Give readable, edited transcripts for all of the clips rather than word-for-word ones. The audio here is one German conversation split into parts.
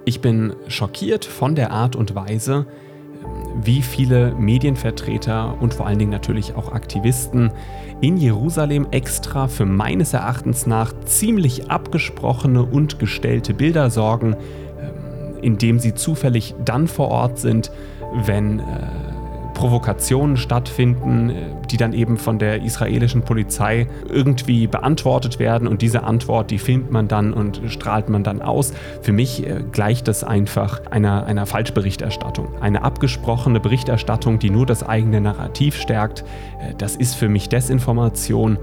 Ich bin schockiert von der Art und Weise, wie viele Medienvertreter und vor allen Dingen natürlich auch Aktivisten in Jerusalem extra für meines Erachtens nach ziemlich abgesprochene und gestellte Bilder sorgen, indem sie zufällig dann vor Ort sind, wenn Provokationen stattfinden, die dann eben von der israelischen Polizei irgendwie beantwortet werden, und diese Antwort, die filmt man dann und strahlt man dann aus. Für mich gleicht das einfach einer Falschberichterstattung. Eine abgesprochene Berichterstattung, die nur das eigene Narrativ stärkt, das ist für mich Desinformation.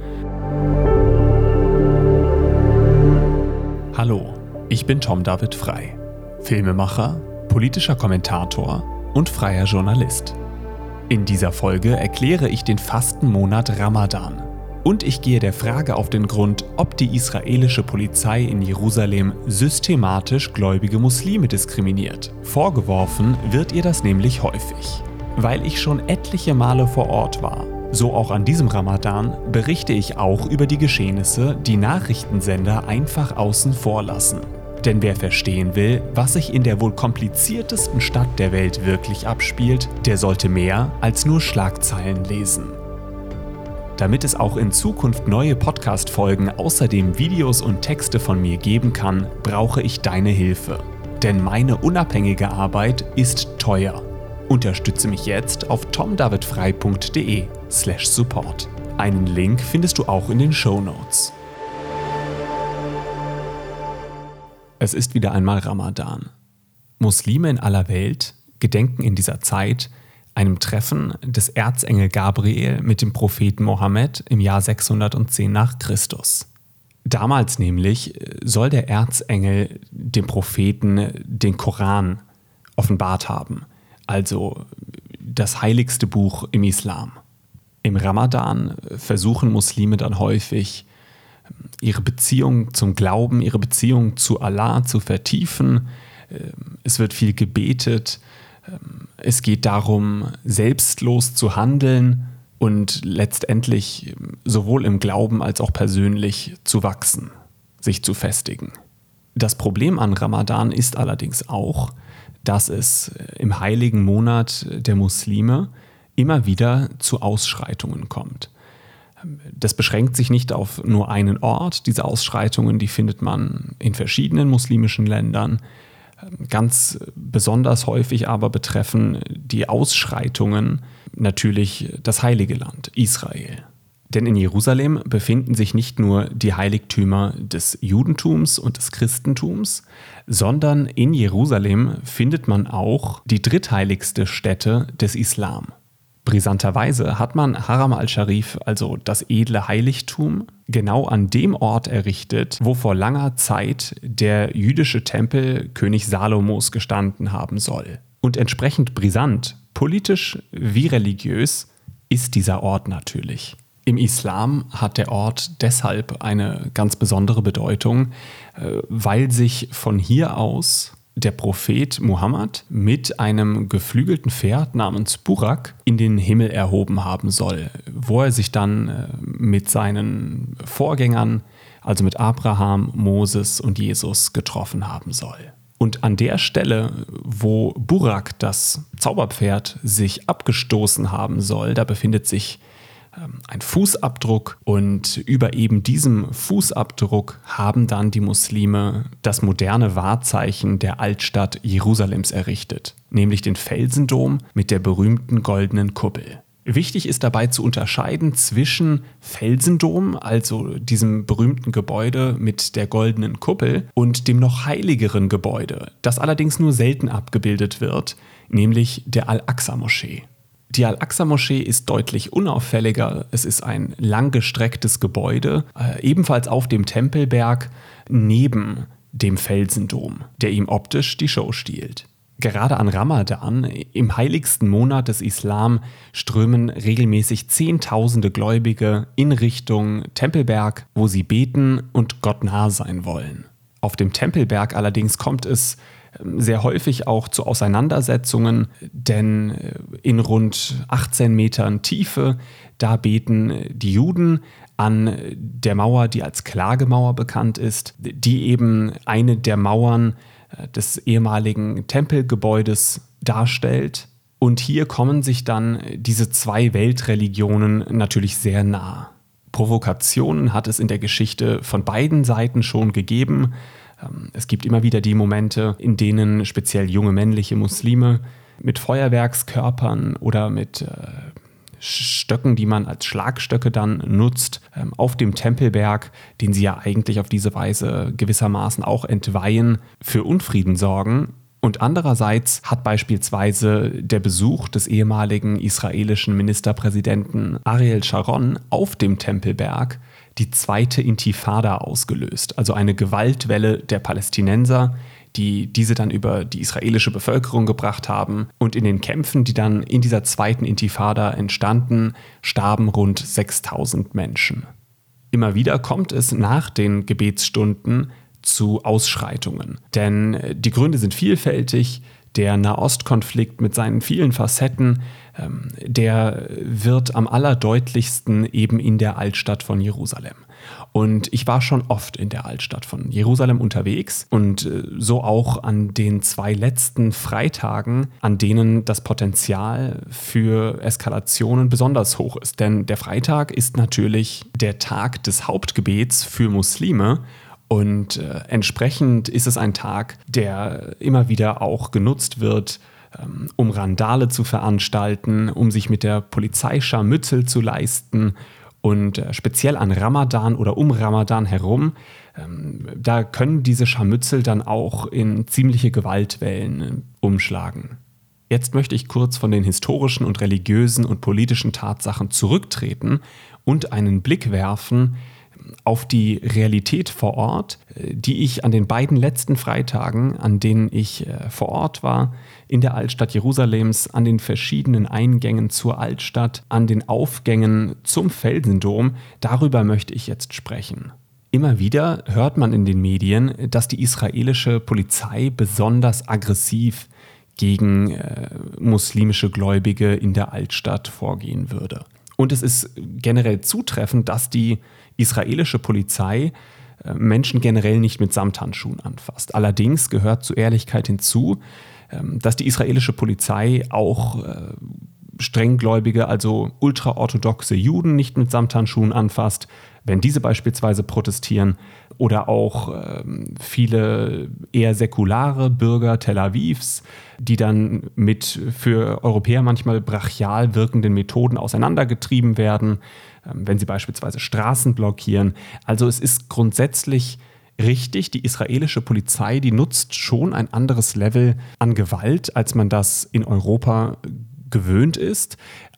Hallo, ich bin Tom David Frei, Filmemacher, politischer Kommentator und freier Journalist. In dieser Folge erkläre ich den Fastenmonat Ramadan und ich gehe der Frage auf den Grund, ob die israelische Polizei in Jerusalem systematisch gläubige Muslime diskriminiert. Vorgeworfen wird ihr das nämlich häufig. Weil ich schon etliche Male vor Ort war, so auch an diesem Ramadan, berichte ich auch über die Geschehnisse, die Nachrichtensender einfach außen vor lassen. Denn wer verstehen will, was sich in der wohl kompliziertesten Stadt der Welt wirklich abspielt, der sollte mehr als nur Schlagzeilen lesen. Damit es auch in Zukunft neue Podcast-Folgen außerdem Videos und Texte von mir geben kann, brauche ich deine Hilfe. Denn meine unabhängige Arbeit ist teuer. Unterstütze mich jetzt auf tomdavidfrei.de/support. Einen Link findest du auch in den Shownotes. Es ist wieder einmal Ramadan. Muslime in aller Welt gedenken in dieser Zeit einem Treffen des Erzengel Gabriel mit dem Propheten Mohammed im Jahr 610 nach Christus. Damals nämlich soll der Erzengel dem Propheten den Koran offenbart haben, also das heiligste Buch im Islam. Im Ramadan versuchen Muslime dann häufig, ihre Beziehung zum Glauben, ihre Beziehung zu Allah zu vertiefen. Es wird viel gebetet. Es geht darum, selbstlos zu handeln und letztendlich sowohl im Glauben als auch persönlich zu wachsen, sich zu festigen. Das Problem an Ramadan ist allerdings auch, dass es im heiligen Monat der Muslime immer wieder zu Ausschreitungen kommt. Das beschränkt sich nicht auf nur einen Ort. Diese Ausschreitungen, die findet man in verschiedenen muslimischen Ländern. Ganz besonders häufig aber betreffen die Ausschreitungen natürlich das Heilige Land, Israel. Denn in Jerusalem befinden sich nicht nur die Heiligtümer des Judentums und des Christentums, sondern in Jerusalem findet man auch die drittheiligste Stätte des Islam. Brisanterweise hat man Haram al-Sharif, also das edle Heiligtum, genau an dem Ort errichtet, wo vor langer Zeit der jüdische Tempel König Salomos gestanden haben soll. Und entsprechend brisant, politisch wie religiös, ist dieser Ort natürlich. Im Islam hat der Ort deshalb eine ganz besondere Bedeutung, weil sich von hier aus der Prophet Muhammad mit einem geflügelten Pferd namens Burak in den Himmel erhoben haben soll, wo er sich dann mit seinen Vorgängern, also mit Abraham, Moses und Jesus, getroffen haben soll. Und an der Stelle, wo Burak, das Zauberpferd, sich abgestoßen haben soll, da befindet sich ein Fußabdruck, und über eben diesem Fußabdruck haben dann die Muslime das moderne Wahrzeichen der Altstadt Jerusalems errichtet, nämlich den Felsendom mit der berühmten goldenen Kuppel. Wichtig ist dabei zu unterscheiden zwischen Felsendom, also diesem berühmten Gebäude mit der goldenen Kuppel, und dem noch heiligeren Gebäude, das allerdings nur selten abgebildet wird, nämlich der Al-Aqsa-Moschee. Die Al-Aqsa-Moschee ist deutlich unauffälliger. Es ist ein langgestrecktes Gebäude, ebenfalls auf dem Tempelberg neben dem Felsendom, der ihm optisch die Show stiehlt. Gerade an Ramadan, im heiligsten Monat des Islam, strömen regelmäßig Zehntausende Gläubige in Richtung Tempelberg, wo sie beten und Gott nah sein wollen. Auf dem Tempelberg allerdings kommt es sehr häufig auch zu Auseinandersetzungen, denn in rund 18 Metern Tiefe, da beten die Juden an der Mauer, die als Klagemauer bekannt ist, die eben eine der Mauern des ehemaligen Tempelgebäudes darstellt. Und hier kommen sich dann diese zwei Weltreligionen natürlich sehr nah. Provokationen hat es in der Geschichte von beiden Seiten schon gegeben. Es gibt immer wieder die Momente, in denen speziell junge männliche Muslime mit Feuerwerkskörpern oder mit Stöcken, die man als Schlagstöcke dann nutzt, auf dem Tempelberg, den sie ja eigentlich auf diese Weise gewissermaßen auch entweihen, für Unfrieden sorgen. Und andererseits hat beispielsweise der Besuch des ehemaligen israelischen Ministerpräsidenten Ariel Sharon auf dem Tempelberg die zweite Intifada ausgelöst, also eine Gewaltwelle der Palästinenser, die diese dann über die israelische Bevölkerung gebracht haben. Und in den Kämpfen, die dann in dieser zweiten Intifada entstanden, starben rund 6.000 Menschen. Immer wieder kommt es nach den Gebetsstunden zu Ausschreitungen. Denn die Gründe sind vielfältig. Der Nahostkonflikt mit seinen vielen Facetten, der wird am allerdeutlichsten eben in der Altstadt von Jerusalem. Und ich war schon oft in der Altstadt von Jerusalem unterwegs und so auch an den 2 letzten Freitagen, an denen das Potenzial für Eskalationen besonders hoch ist. Denn der Freitag ist natürlich der Tag des Hauptgebets für Muslime. Und entsprechend ist es ein Tag, der immer wieder auch genutzt wird, um Randale zu veranstalten, um sich mit der Polizei Scharmützel zu leisten. Und speziell an Ramadan oder um Ramadan herum, da können diese Scharmützel dann auch in ziemliche Gewaltwellen umschlagen. Jetzt möchte ich kurz von den historischen und religiösen und politischen Tatsachen zurücktreten und einen Blick werfen auf die Realität vor Ort, die ich an den beiden letzten Freitagen, an denen ich vor Ort war, in der Altstadt Jerusalems, an den verschiedenen Eingängen zur Altstadt, an den Aufgängen zum Felsendom, darüber möchte ich jetzt sprechen. Immer wieder hört man in den Medien, dass die israelische Polizei besonders aggressiv gegen muslimische Gläubige in der Altstadt vorgehen würde. Und es ist generell zutreffend, dass die israelische Polizei Menschen generell nicht mit Samthandschuhen anfasst. Allerdings gehört zur Ehrlichkeit hinzu, dass die israelische Polizei auch strenggläubige, also ultraorthodoxe Juden nicht mit Samthandschuhen anfasst, wenn diese beispielsweise protestieren, oder auch viele eher säkulare Bürger Tel Avivs, die dann mit für Europäer manchmal brachial wirkenden Methoden auseinandergetrieben werden, wenn sie beispielsweise Straßen blockieren. Also es ist grundsätzlich richtig, die israelische Polizei, die nutzt schon ein anderes Level an Gewalt, als man das in Europa gewöhnt ist.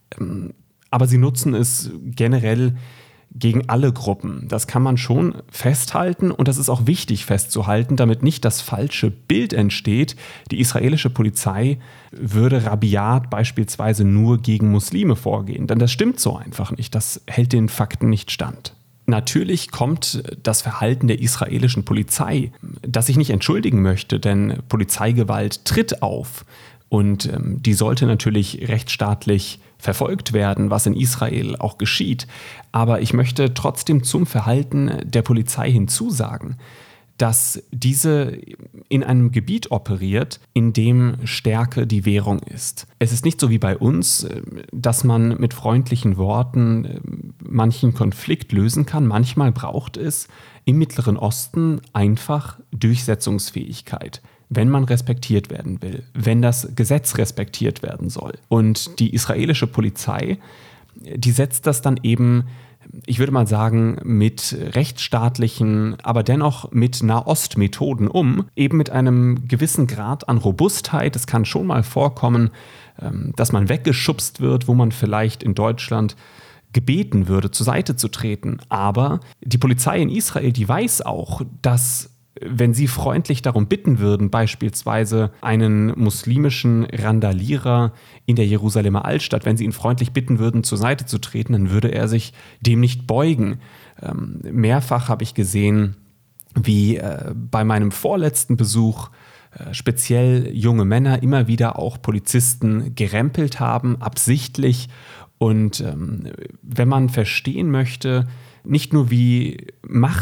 Aber sie nutzen es generell gegen alle Gruppen. Das kann man schon festhalten und das ist auch wichtig festzuhalten, damit nicht das falsche Bild entsteht. Die israelische Polizei würde rabiat beispielsweise nur gegen Muslime vorgehen, denn das stimmt so einfach nicht. Das hält den Fakten nicht stand. Natürlich kommt das Verhalten der israelischen Polizei, das ich nicht entschuldigen möchte, denn Polizeigewalt tritt auf. Und die sollte natürlich rechtsstaatlich verfolgt werden, was in Israel auch geschieht. Aber ich möchte trotzdem zum Verhalten der Polizei hinzusagen, dass diese in einem Gebiet operiert, in dem Stärke die Währung ist. Es ist nicht so wie bei uns, dass man mit freundlichen Worten manchen Konflikt lösen kann. Manchmal braucht es im Mittleren Osten einfach Durchsetzungsfähigkeit, wenn man respektiert werden will, wenn das Gesetz respektiert werden soll. Und die israelische Polizei, die setzt das dann eben, ich würde mal sagen, mit rechtsstaatlichen, aber dennoch mit Nahostmethoden um, eben mit einem gewissen Grad an Robustheit. Es kann schon mal vorkommen, dass man weggeschubst wird, wo man vielleicht in Deutschland gebeten würde, zur Seite zu treten. Aber die Polizei in Israel, die weiß auch, dass wenn sie freundlich darum bitten würden, beispielsweise einen muslimischen Randalierer in der Jerusalemer Altstadt, wenn sie ihn freundlich bitten würden, zur Seite zu treten, dann würde er sich dem nicht beugen. Mehrfach habe ich gesehen, wie bei meinem vorletzten Besuch speziell junge Männer immer wieder auch Polizisten gerempelt haben, absichtlich. Und wenn man verstehen möchte, nicht nur wie Macht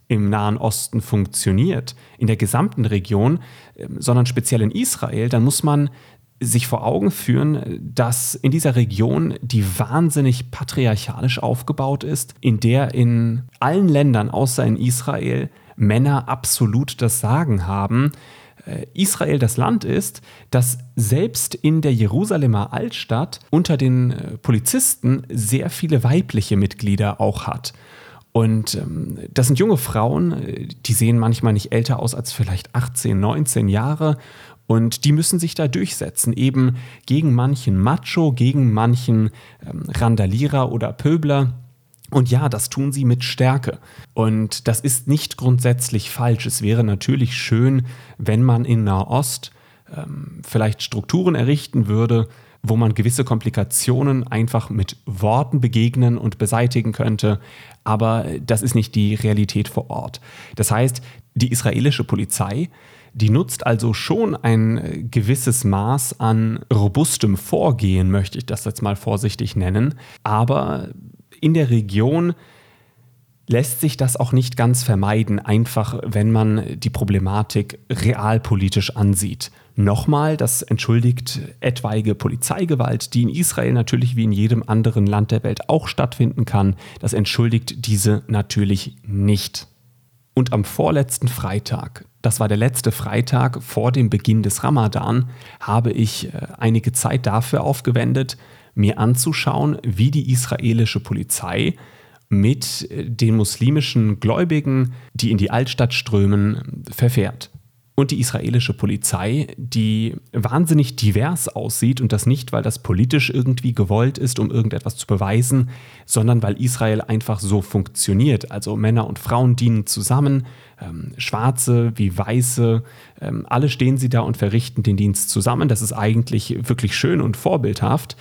im Nahen Osten funktioniert, in der gesamten Region, sondern speziell in Israel, dann muss man sich vor Augen führen, dass in dieser Region, die wahnsinnig patriarchalisch aufgebaut ist, in der in allen Ländern außer in Israel Männer absolut das Sagen haben, Israel das Land ist, das selbst in der Jerusalemer Altstadt unter den Polizisten sehr viele weibliche Mitglieder auch hat. Und das sind junge Frauen, die sehen manchmal nicht älter aus als vielleicht 18, 19 Jahre. Und die müssen sich da durchsetzen, eben gegen manchen Macho, gegen manchen Randalierer oder Pöbler. Und ja, das tun sie mit Stärke. Und das ist nicht grundsätzlich falsch. Es wäre natürlich schön, wenn man in Nahost vielleicht Strukturen errichten würde, wo man gewisse Komplikationen einfach mit Worten begegnen und beseitigen könnte. Aber das ist nicht die Realität vor Ort. Das heißt, die israelische Polizei, die nutzt also schon ein gewisses Maß an robustem Vorgehen, möchte ich das jetzt mal vorsichtig nennen. Aber in der Region lässt sich das auch nicht ganz vermeiden, einfach wenn man die Problematik realpolitisch ansieht. Nochmal, das entschuldigt etwaige Polizeigewalt, die in Israel natürlich wie in jedem anderen Land der Welt auch stattfinden kann. Das entschuldigt diese natürlich nicht. Und am vorletzten Freitag, das war der letzte Freitag vor dem Beginn des Ramadan, habe ich einige Zeit dafür aufgewendet, mir anzuschauen, wie die israelische Polizei mit den muslimischen Gläubigen, die in die Altstadt strömen, verfährt. Und die israelische Polizei, die wahnsinnig divers aussieht und das nicht, weil das politisch irgendwie gewollt ist, um irgendetwas zu beweisen, sondern weil Israel einfach so funktioniert. Also Männer und Frauen dienen zusammen, Schwarze wie Weiße, alle stehen sie da und verrichten den Dienst zusammen. Das ist eigentlich wirklich schön und vorbildhaft.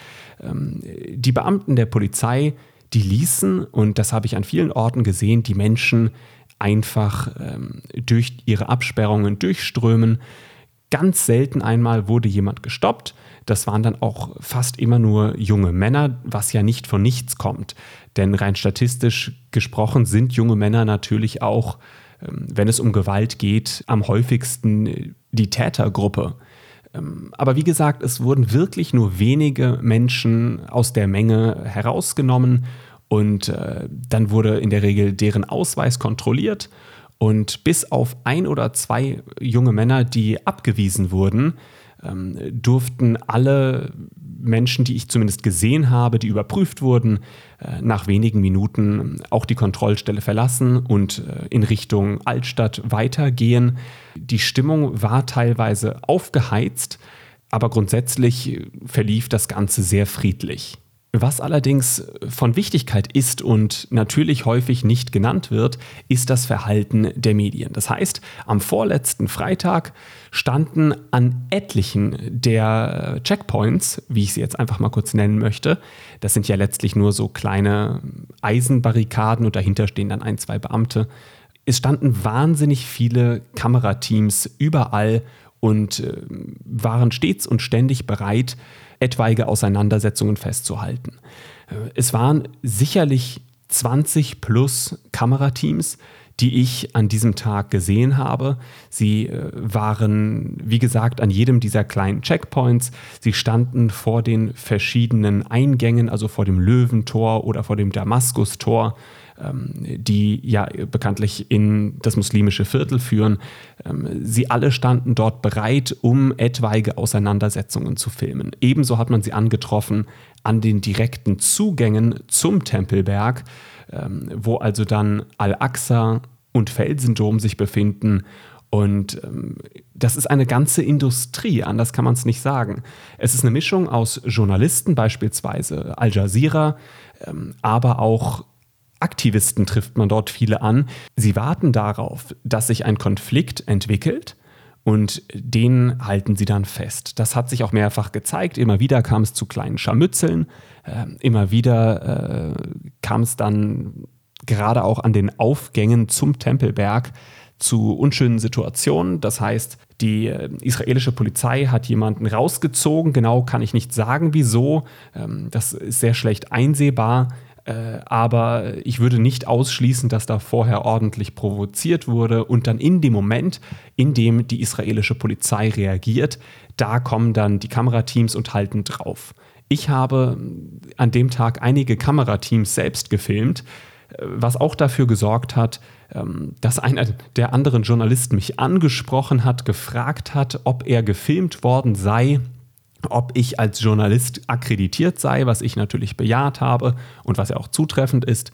Die Beamten der Polizei, die ließen, und das habe ich an vielen Orten gesehen, die Menschen einfach durch ihre Absperrungen durchströmen. Ganz selten einmal wurde jemand gestoppt. Das waren dann auch fast immer nur junge Männer, was ja nicht von nichts kommt. Denn rein statistisch gesprochen sind junge Männer natürlich auch, wenn es um Gewalt geht, am häufigsten die Tätergruppe. Aber wie gesagt, es wurden wirklich nur wenige Menschen aus der Menge herausgenommen und dann wurde in der Regel deren Ausweis kontrolliert und bis auf 1 oder 2 junge Männer, die abgewiesen wurden, durften alle Menschen, die ich zumindest gesehen habe, die überprüft wurden, nach wenigen Minuten auch die Kontrollstelle verlassen und in Richtung Altstadt weitergehen. Die Stimmung war teilweise aufgeheizt, aber grundsätzlich verlief das Ganze sehr friedlich. Was allerdings von Wichtigkeit ist und natürlich häufig nicht genannt wird, ist das Verhalten der Medien. Das heißt, am vorletzten Freitag standen an etlichen der Checkpoints, wie ich sie jetzt einfach mal kurz nennen möchte, das sind ja letztlich nur so kleine Eisenbarrikaden und dahinter stehen dann 1, 2 Beamte. Es standen wahnsinnig viele Kamerateams überall und waren stets und ständig bereit, etwaige Auseinandersetzungen festzuhalten. Es waren sicherlich 20 plus Kamerateams, die ich an diesem Tag gesehen habe. Sie waren, wie gesagt, an jedem dieser kleinen Checkpoints. Sie standen vor den verschiedenen Eingängen, also vor dem Löwentor oder vor dem Damaskustor, die ja bekanntlich in das muslimische Viertel führen. Sie alle standen dort bereit, um etwaige Auseinandersetzungen zu filmen. Ebenso hat man sie angetroffen an den direkten Zugängen zum Tempelberg, wo also dann Al-Aqsa und Felsendom sich befinden. Und das ist eine ganze Industrie, anders kann man es nicht sagen. Es ist eine Mischung aus Journalisten, beispielsweise Al Jazeera, aber auch Aktivisten trifft man dort viele an. Sie warten darauf, dass sich ein Konflikt entwickelt und den halten sie dann fest. Das hat sich auch mehrfach gezeigt. Immer wieder kam es zu kleinen Scharmützeln. Immer wieder kam es dann gerade auch an den Aufgängen zum Tempelberg zu unschönen Situationen. Das heißt, die israelische Polizei hat jemanden rausgezogen. Genau kann ich nicht sagen, wieso. Das ist sehr schlecht einsehbar. Aber ich würde nicht ausschließen, dass da vorher ordentlich provoziert wurde und dann in dem Moment, in dem die israelische Polizei reagiert, da kommen dann die Kamerateams und halten drauf. Ich habe an dem Tag einige Kamerateams selbst gefilmt, was auch dafür gesorgt hat, dass einer der anderen Journalisten mich angesprochen hat, gefragt hat, ob er gefilmt worden sei, ob ich als Journalist akkreditiert sei, was ich natürlich bejaht habe und was ja auch zutreffend ist.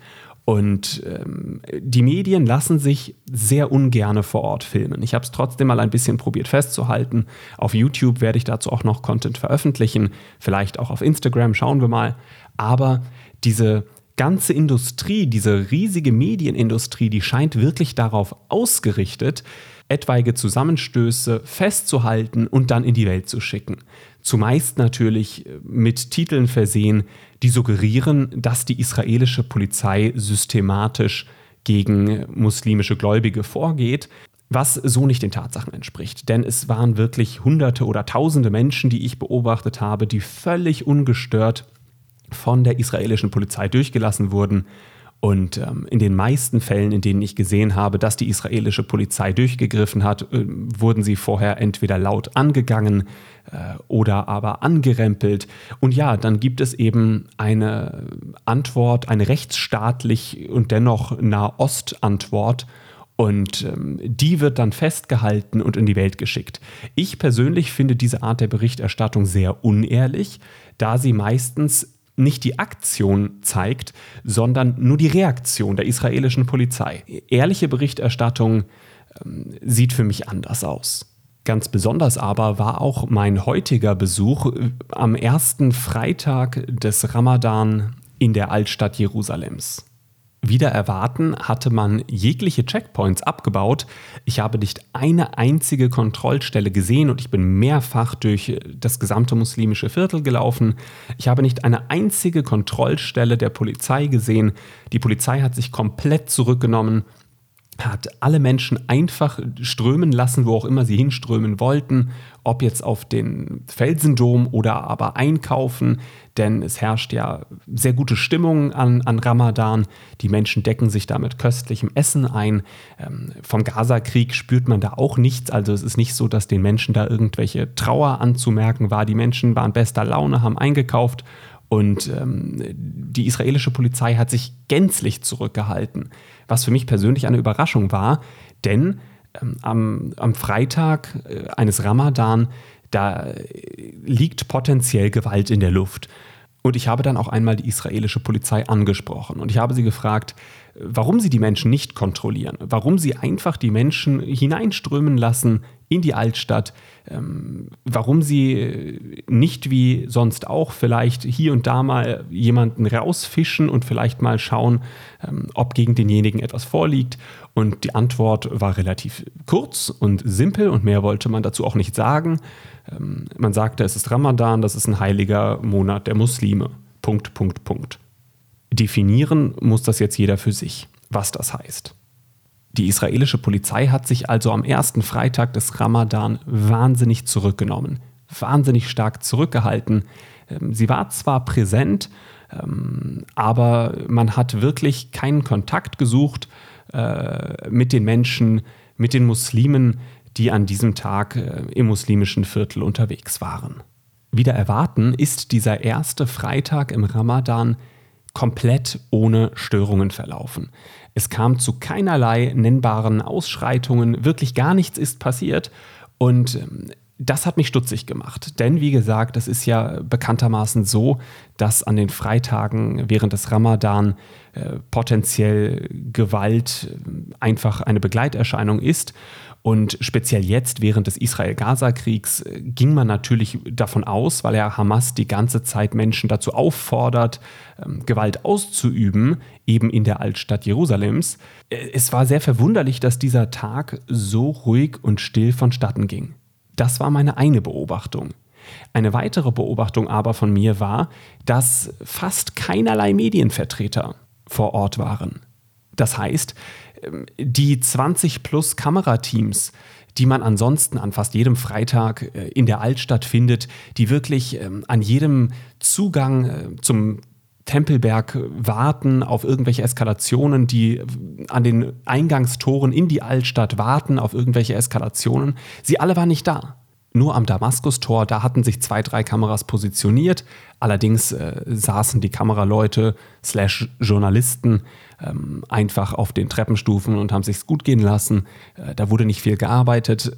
Und die Medien lassen sich sehr ungerne vor Ort filmen. Ich habe es trotzdem mal ein bisschen probiert festzuhalten. Auf YouTube werde ich dazu auch noch Content veröffentlichen, vielleicht auch auf Instagram, schauen wir mal. Aber diese ganze Industrie, diese riesige Medienindustrie, die scheint wirklich darauf ausgerichtet, etwaige Zusammenstöße festzuhalten und dann in die Welt zu schicken. Zumeist natürlich mit Titeln versehen, die suggerieren, dass die israelische Polizei systematisch gegen muslimische Gläubige vorgeht, was so nicht den Tatsachen entspricht. Denn es waren wirklich Hunderte oder Tausende Menschen, die ich beobachtet habe, die völlig ungestört von der israelischen Polizei durchgelassen wurden. Und in den meisten Fällen, in denen ich gesehen habe, dass die israelische Polizei durchgegriffen hat, wurden sie vorher entweder laut angegangen oder aber angerempelt. Und ja, dann gibt es eben eine Antwort, eine rechtsstaatlich und dennoch Nahost-Antwort. Und die wird dann festgehalten und in die Welt geschickt. Ich persönlich finde diese Art der Berichterstattung sehr unehrlich, da sie meistens nicht die Aktion zeigt, sondern nur die Reaktion der israelischen Polizei. Ehrliche Berichterstattung sieht für mich anders aus. Ganz besonders aber war auch mein heutiger Besuch am ersten Freitag des Ramadan in der Altstadt Jerusalems. Wider Erwarten hatte man jegliche Checkpoints abgebaut. Ich habe nicht eine einzige Kontrollstelle gesehen und ich bin mehrfach durch das gesamte muslimische Viertel gelaufen. Ich habe nicht eine einzige Kontrollstelle der Polizei gesehen. Die Polizei hat sich komplett zurückgenommen, hat alle Menschen einfach strömen lassen, wo auch immer sie hinströmen wollten, ob jetzt auf den Felsendom oder aber einkaufen, denn es herrscht ja sehr gute Stimmung an Ramadan. Die Menschen decken sich da mit köstlichem Essen ein. Vom Gaza-Krieg spürt man da auch nichts, also es ist nicht so, dass den Menschen da irgendwelche Trauer anzumerken war. Die Menschen waren bester Laune, haben eingekauft und die israelische Polizei hat sich gänzlich zurückgehalten, was für mich persönlich eine Überraschung war, denn am Freitag eines Ramadan, da liegt potenziell Gewalt in der Luft. Und ich habe dann auch einmal die israelische Polizei angesprochen und ich habe sie gefragt, warum sie die Menschen nicht kontrollieren, warum sie einfach die Menschen hineinströmen lassen in die Altstadt, warum sie nicht wie sonst auch vielleicht hier und da mal jemanden rausfischen und vielleicht mal schauen, ob gegen denjenigen etwas vorliegt. Und die Antwort war relativ kurz und simpel und mehr wollte man dazu auch nicht sagen. Man sagte, es ist Ramadan, das ist ein heiliger Monat der Muslime. Punkt. Definieren muss das jetzt jeder für sich, was das heißt. Die israelische Polizei hat sich also am ersten Freitag des Ramadan wahnsinnig zurückgenommen, wahnsinnig stark zurückgehalten. Sie war zwar präsent, aber man hat wirklich keinen Kontakt gesucht mit den Menschen, mit den Muslimen, die an diesem Tag im muslimischen Viertel unterwegs waren. Wider Erwarten ist dieser erste Freitag im Ramadan komplett ohne Störungen verlaufen. Es kam zu keinerlei nennbaren Ausschreitungen, wirklich gar nichts ist passiert und das hat mich stutzig gemacht, denn wie gesagt, es ist ja bekanntermaßen so, dass an den Freitagen während des Ramadan potenziell Gewalt einfach eine Begleiterscheinung ist. Und speziell jetzt während des Israel-Gaza-Kriegs ging man natürlich davon aus, weil ja Hamas die ganze Zeit Menschen dazu auffordert, Gewalt auszuüben, eben in der Altstadt Jerusalems. Es war sehr verwunderlich, dass dieser Tag so ruhig und still vonstatten ging. Das war meine eine Beobachtung. Eine weitere Beobachtung aber von mir war, dass fast keinerlei Medienvertreter vor Ort waren. Das heißt, die 20 plus Kamerateams, die man ansonsten an fast jedem Freitag in der Altstadt findet, die wirklich an jedem Zugang zum Tempelberg warten auf irgendwelche Eskalationen, die an den Eingangstoren in die Altstadt warten auf irgendwelche Eskalationen. Sie alle waren nicht da. Nur am Damaskustor, da hatten sich 2, 3 Kameras positioniert. Allerdings saßen die Kameraleute / Journalisten einfach auf den Treppenstufen und haben sich's gut gehen lassen. Da wurde nicht viel gearbeitet.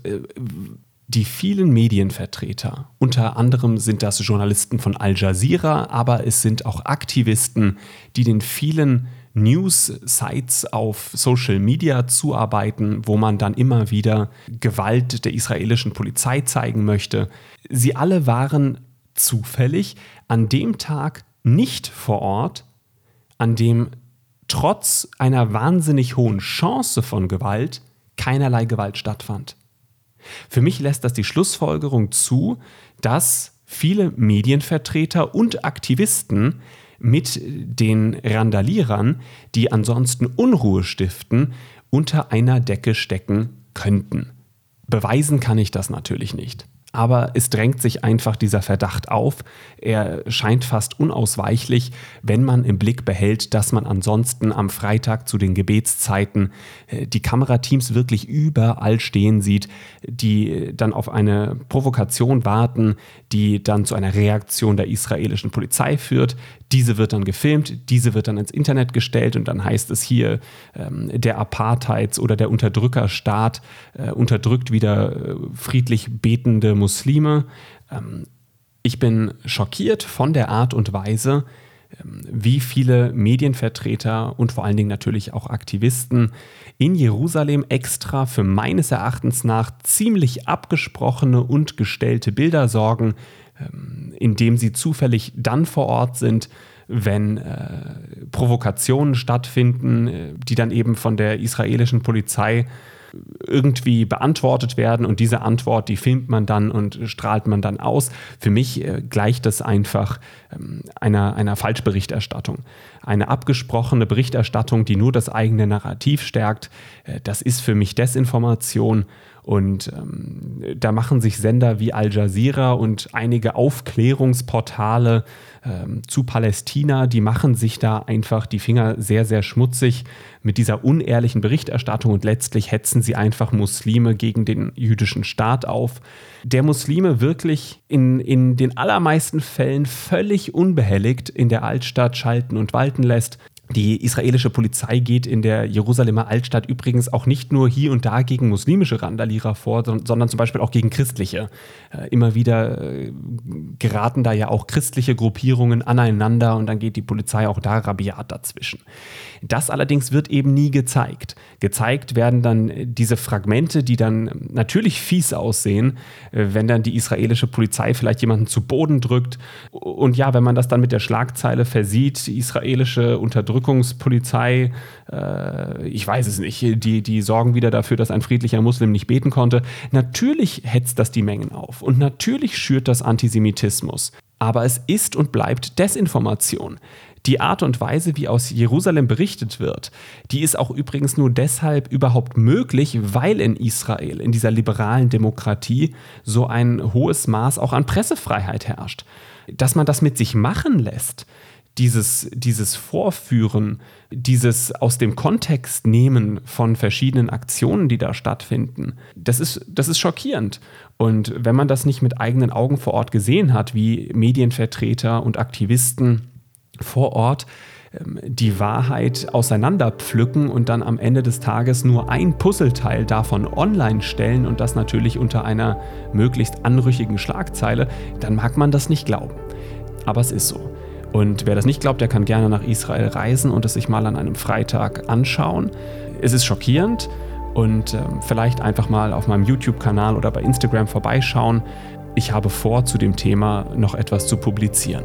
Die vielen Medienvertreter, unter anderem sind das Journalisten von Al Jazeera, aber es sind auch Aktivisten, die den vielen News-Sites auf Social Media zuarbeiten, wo man dann immer wieder Gewalt der israelischen Polizei zeigen möchte. Sie alle waren zufällig an dem Tag nicht vor Ort, an dem trotz einer wahnsinnig hohen Chance von Gewalt keinerlei Gewalt stattfand. Für mich lässt das die Schlussfolgerung zu, dass viele Medienvertreter und Aktivisten mit den Randalierern, die ansonsten Unruhe stiften, unter einer Decke stecken könnten. Beweisen kann ich das natürlich nicht. Aber es drängt sich einfach dieser Verdacht auf. Er scheint fast unausweichlich, wenn man im Blick behält, dass man ansonsten am Freitag zu den Gebetszeiten die Kamerateams wirklich überall stehen sieht, die dann auf eine Provokation warten, die dann zu einer Reaktion der israelischen Polizei führt. Diese wird dann gefilmt, diese wird dann ins Internet gestellt und dann heißt es hier, der Apartheids- oder der Unterdrückerstaat unterdrückt wieder friedlich betende Muslime. Ich bin schockiert von der Art und Weise, wie viele Medienvertreter und vor allen Dingen natürlich auch Aktivisten in Jerusalem extra für meines Erachtens nach ziemlich abgesprochene und gestellte Bilder sorgen, indem sie zufällig dann vor Ort sind, wenn Provokationen stattfinden, die dann eben von der israelischen Polizei irgendwie beantwortet werden und diese Antwort, die filmt man dann und strahlt man dann aus. Für mich gleicht das einfach einer Falschberichterstattung. Eine abgesprochene Berichterstattung, die nur das eigene Narrativ stärkt, das ist für mich Desinformation. Und da machen sich Sender wie Al Jazeera und einige Aufklärungsportale zu Palästina, die machen sich da einfach die Finger sehr, sehr schmutzig mit dieser unehrlichen Berichterstattung und letztlich hetzen sie einfach Muslime gegen den jüdischen Staat auf, der Muslime wirklich in den allermeisten Fällen völlig unbehelligt in der Altstadt schalten und walten lässt. Die israelische Polizei geht in der Jerusalemer Altstadt übrigens auch nicht nur hier und da gegen muslimische Randalierer vor, sondern zum Beispiel auch gegen christliche. Immer wieder geraten da ja auch christliche Gruppierungen aneinander und dann geht die Polizei auch da rabiat dazwischen. Das allerdings wird eben nie gezeigt. Gezeigt werden dann diese Fragmente, die dann natürlich fies aussehen, wenn dann die israelische Polizei vielleicht jemanden zu Boden drückt. Und ja, wenn man das dann mit der Schlagzeile versieht, die israelische Unterdrückungspolizei, ich weiß es nicht, die sorgen wieder dafür, dass ein friedlicher Muslim nicht beten konnte. Natürlich hetzt das die Mengen auf und natürlich schürt das Antisemitismus. Aber es ist und bleibt Desinformation. Die Art und Weise, wie aus Jerusalem berichtet wird, die ist auch übrigens nur deshalb überhaupt möglich, weil in Israel, in dieser liberalen Demokratie, so ein hohes Maß auch an Pressefreiheit herrscht. Dass man das mit sich machen lässt, dieses Vorführen, dieses aus dem Kontext nehmen von verschiedenen Aktionen, die da stattfinden, das ist schockierend. Und wenn man das nicht mit eigenen Augen vor Ort gesehen hat, wie Medienvertreter und Aktivisten vor Ort die Wahrheit auseinanderpflücken und dann am Ende des Tages nur ein Puzzleteil davon online stellen und das natürlich unter einer möglichst anrüchigen Schlagzeile, dann mag man das nicht glauben. Aber es ist so. Und wer das nicht glaubt, der kann gerne nach Israel reisen und es sich mal an einem Freitag anschauen. Es ist schockierend und vielleicht einfach mal auf meinem YouTube-Kanal oder bei Instagram vorbeischauen. Ich habe vor, zu dem Thema noch etwas zu publizieren.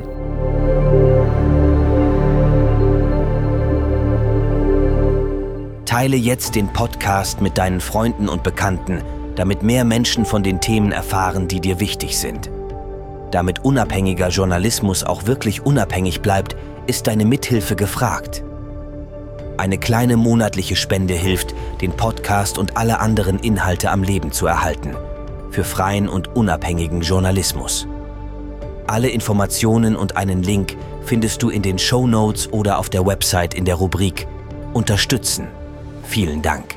Teile jetzt den Podcast mit deinen Freunden und Bekannten, damit mehr Menschen von den Themen erfahren, die dir wichtig sind. Damit unabhängiger Journalismus auch wirklich unabhängig bleibt, ist deine Mithilfe gefragt. Eine kleine monatliche Spende hilft, den Podcast und alle anderen Inhalte am Leben zu erhalten. Für freien und unabhängigen Journalismus. Alle Informationen und einen Link findest du in den Shownotes oder auf der Website in der Rubrik Unterstützen. Vielen Dank.